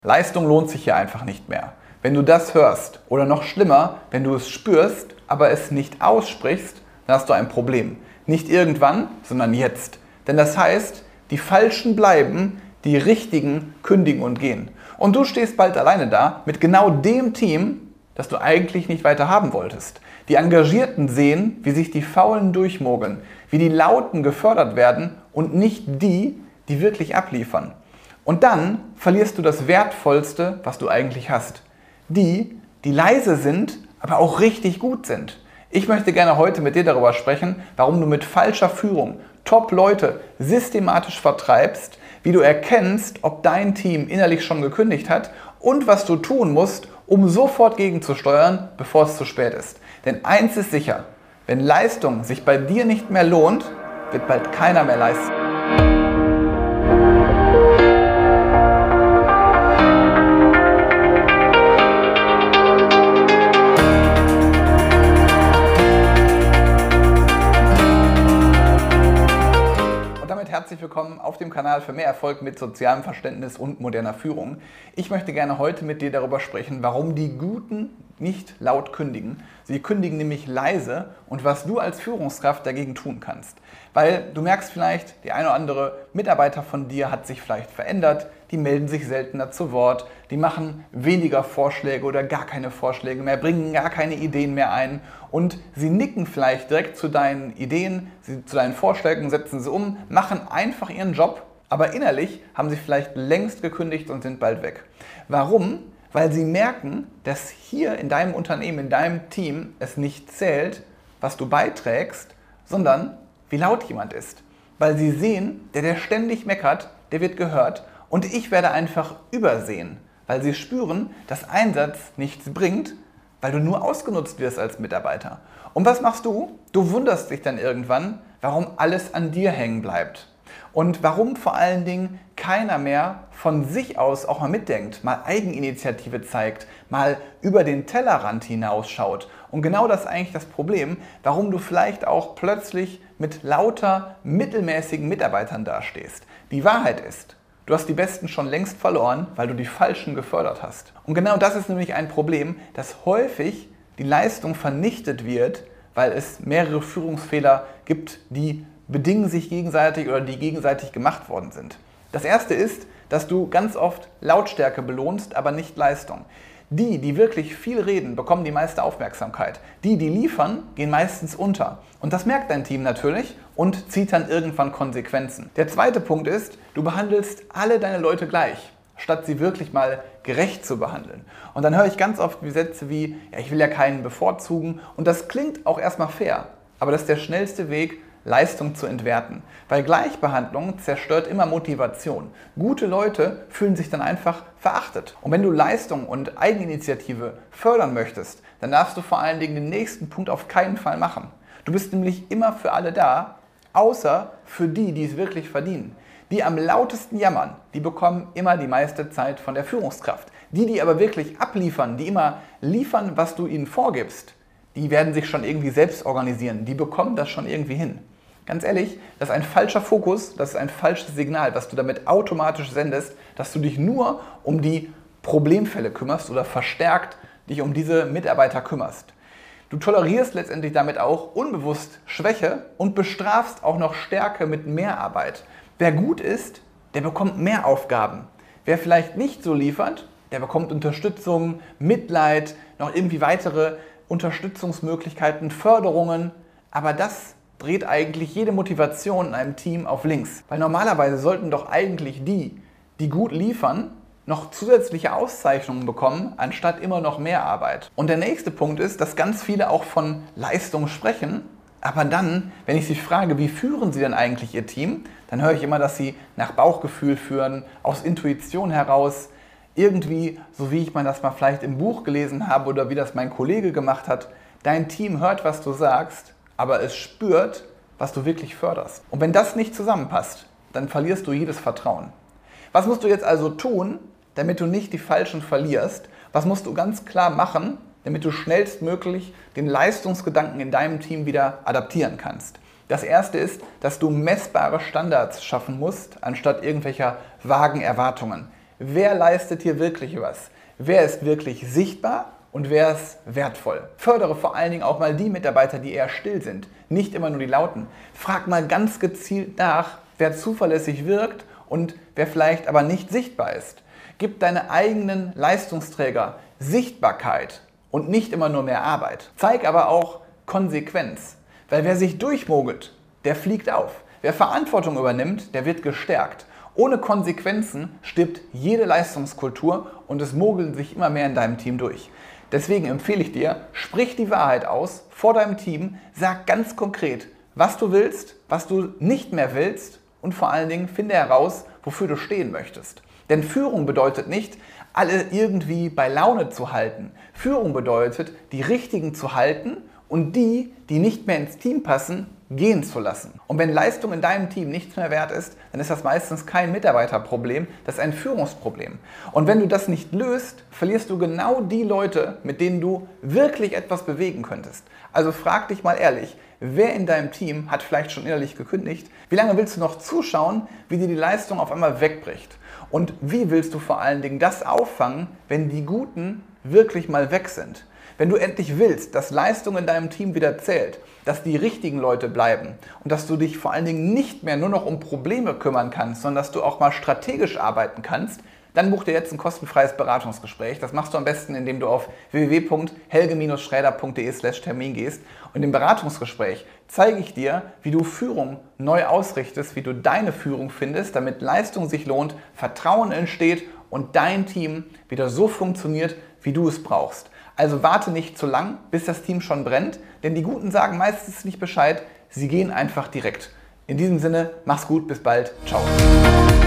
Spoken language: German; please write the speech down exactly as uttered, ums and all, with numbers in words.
Leistung lohnt sich hier einfach nicht mehr. Wenn du das hörst oder noch schlimmer, wenn du es spürst, aber es nicht aussprichst, dann hast du ein Problem. Nicht irgendwann, sondern jetzt. Denn das heißt, die Falschen bleiben, die Richtigen kündigen und gehen. Und du stehst bald alleine da mit genau dem Team, das du eigentlich nicht weiter haben wolltest. Die Engagierten sehen, wie sich die Faulen durchmogeln, wie die Lauten gefördert werden und nicht die, die wirklich abliefern. Und dann verlierst du das Wertvollste, was du eigentlich hast. Die, die leise sind, aber auch richtig gut sind. Ich möchte gerne heute mit dir darüber sprechen, warum du mit falscher Führung Top-Leute systematisch vertreibst, wie du erkennst, ob dein Team innerlich schon gekündigt hat und was du tun musst, um sofort gegenzusteuern, bevor es zu spät ist. Denn eins ist sicher, wenn Leistung sich bei dir nicht mehr lohnt, wird bald keiner mehr leisten. Herzlich willkommen auf dem Kanal für mehr Erfolg mit sozialem Verständnis und moderner Führung. Ich möchte gerne heute mit dir darüber sprechen, warum die Guten nicht laut kündigen. Sie kündigen nämlich leise und was du als Führungskraft dagegen tun kannst. Weil du merkst vielleicht, die eine oder andere Mitarbeiter von dir hat sich vielleicht verändert, die melden sich seltener zu Wort, die machen weniger Vorschläge oder gar keine Vorschläge mehr, bringen gar keine Ideen mehr ein und sie nicken vielleicht direkt zu deinen Ideen, sie, zu deinen Vorschlägen, setzen sie um, machen einfach ihren Job, aber innerlich haben sie vielleicht längst gekündigt und sind bald weg. Warum? Weil sie merken, dass hier in deinem Unternehmen, in deinem Team es nicht zählt, was du beiträgst, sondern wie laut jemand ist. Weil sie sehen, der, der ständig meckert, der wird gehört und ich werde einfach übersehen, weil sie spüren, dass Einsatz nichts bringt, weil du nur ausgenutzt wirst als Mitarbeiter. Und was machst du? Du wunderst dich dann irgendwann, warum alles an dir hängen bleibt. Und warum vor allen Dingen keiner mehr von sich aus auch mal mitdenkt, mal Eigeninitiative zeigt, mal über den Tellerrand hinausschaut. Und genau das ist eigentlich das Problem, warum du vielleicht auch plötzlich mit lauter mittelmäßigen Mitarbeitern dastehst. Die Wahrheit ist, du hast die Besten schon längst verloren, weil du die Falschen gefördert hast. Und genau das ist nämlich ein Problem, dass häufig die Leistung vernichtet wird, weil es mehrere Führungsfehler gibt, die bedingen sich gegenseitig oder die gegenseitig gemacht worden sind. Das erste ist, dass du ganz oft Lautstärke belohnst, aber nicht Leistung. Die, die wirklich viel reden, bekommen die meiste Aufmerksamkeit. Die, die liefern, gehen meistens unter. Und das merkt dein Team natürlich und zieht dann irgendwann Konsequenzen. Der zweite Punkt ist, du behandelst alle deine Leute gleich, statt sie wirklich mal gerecht zu behandeln. Und dann höre ich ganz oft Sätze wie, ja, ich will ja keinen bevorzugen. Und das klingt auch erstmal fair, aber das ist der schnellste Weg, Leistung zu entwerten. Weil Gleichbehandlung zerstört immer Motivation. Gute Leute fühlen sich dann einfach verachtet. Und wenn du Leistung und Eigeninitiative fördern möchtest, dann darfst du vor allen Dingen den nächsten Punkt auf keinen Fall machen. Du bist nämlich immer für alle da, außer für die, die es wirklich verdienen. Die am lautesten jammern, die bekommen immer die meiste Zeit von der Führungskraft. Die, die aber wirklich abliefern, die immer liefern, was du ihnen vorgibst, die werden sich schon irgendwie selbst organisieren. Die bekommen das schon irgendwie hin. Ganz ehrlich, das ist ein falscher Fokus, das ist ein falsches Signal, was du damit automatisch sendest, dass du dich nur um die Problemfälle kümmerst oder verstärkt dich um diese Mitarbeiter kümmerst. Du tolerierst letztendlich damit auch unbewusst Schwäche und bestrafst auch noch Stärke mit mehr Arbeit. Wer gut ist, der bekommt mehr Aufgaben. Wer vielleicht nicht so liefert, der bekommt Unterstützung, Mitleid, noch irgendwie weitere Unterstützungsmöglichkeiten, Förderungen. Aber das dreht eigentlich jede Motivation in einem Team auf links. Weil normalerweise sollten doch eigentlich die, die gut liefern, noch zusätzliche Auszeichnungen bekommen, anstatt immer noch mehr Arbeit. Und der nächste Punkt ist, dass ganz viele auch von Leistung sprechen, aber dann, wenn ich sie frage, wie führen sie denn eigentlich ihr Team, dann höre ich immer, dass sie nach Bauchgefühl führen, aus Intuition heraus, irgendwie, so wie ich man das mal vielleicht im Buch gelesen habe oder wie das mein Kollege gemacht hat. Dein Team hört, was du sagst, aber es spürt, was du wirklich förderst. Und wenn das nicht zusammenpasst, dann verlierst du jedes Vertrauen. Was musst du jetzt also tun, damit du nicht die Falschen verlierst? Was musst du ganz klar machen, damit du schnellstmöglich den Leistungsgedanken in deinem Team wieder adaptieren kannst? Das erste ist, dass du messbare Standards schaffen musst, anstatt irgendwelcher vagen Erwartungen. wer leistet hier wirklich was? Wer ist wirklich sichtbar und wer ist wertvoll? Fördere vor allen Dingen auch mal die Mitarbeiter, die eher still sind, nicht immer nur die Lauten. Frag mal ganz gezielt nach, wer zuverlässig wirkt und wer vielleicht aber nicht sichtbar ist. Gib deine eigenen Leistungsträger Sichtbarkeit und nicht immer nur mehr Arbeit. Zeig aber auch Konsequenz, weil wer sich durchmogelt, der fliegt auf. Wer Verantwortung übernimmt, der wird gestärkt. Ohne Konsequenzen stirbt jede Leistungskultur und es mogeln sich immer mehr in deinem Team durch. Deswegen empfehle ich dir, sprich die Wahrheit aus vor deinem Team, sag ganz konkret, was du willst, was du nicht mehr willst und vor allen Dingen finde heraus, wofür du stehen möchtest. Denn Führung bedeutet nicht, alle irgendwie bei Laune zu halten. Führung bedeutet, die Richtigen zu halten und die, die nicht mehr ins Team passen, gehen zu lassen. Und wenn Leistung in deinem Team nichts mehr wert ist, dann ist das meistens kein Mitarbeiterproblem, das ist ein Führungsproblem. Und wenn du das nicht löst, verlierst du genau die Leute, mit denen du wirklich etwas bewegen könntest. Also frag dich mal ehrlich, wer in deinem Team hat vielleicht schon innerlich gekündigt? Wie lange willst du noch zuschauen, wie dir die Leistung auf einmal wegbricht? Und wie willst du vor allen Dingen das auffangen, wenn die Guten wirklich mal weg sind? Wenn du endlich willst, dass Leistung in deinem Team wieder zählt, dass die richtigen Leute bleiben und dass du dich vor allen Dingen nicht mehr nur noch um Probleme kümmern kannst, sondern dass du auch mal strategisch arbeiten kannst, dann buch dir jetzt ein kostenfreies Beratungsgespräch. Das machst du am besten, indem du auf w w w punkt helge schräder punkt de slash Termin gehst. Und im Beratungsgespräch zeige ich dir, wie du Führung neu ausrichtest, wie du deine Führung findest, damit Leistung sich lohnt, Vertrauen entsteht und dein Team wieder so funktioniert, wie du es brauchst. Also warte nicht zu lang, bis das Team schon brennt, denn die Guten sagen meistens nicht Bescheid, sie gehen einfach direkt. In diesem Sinne, mach's gut, bis bald, ciao.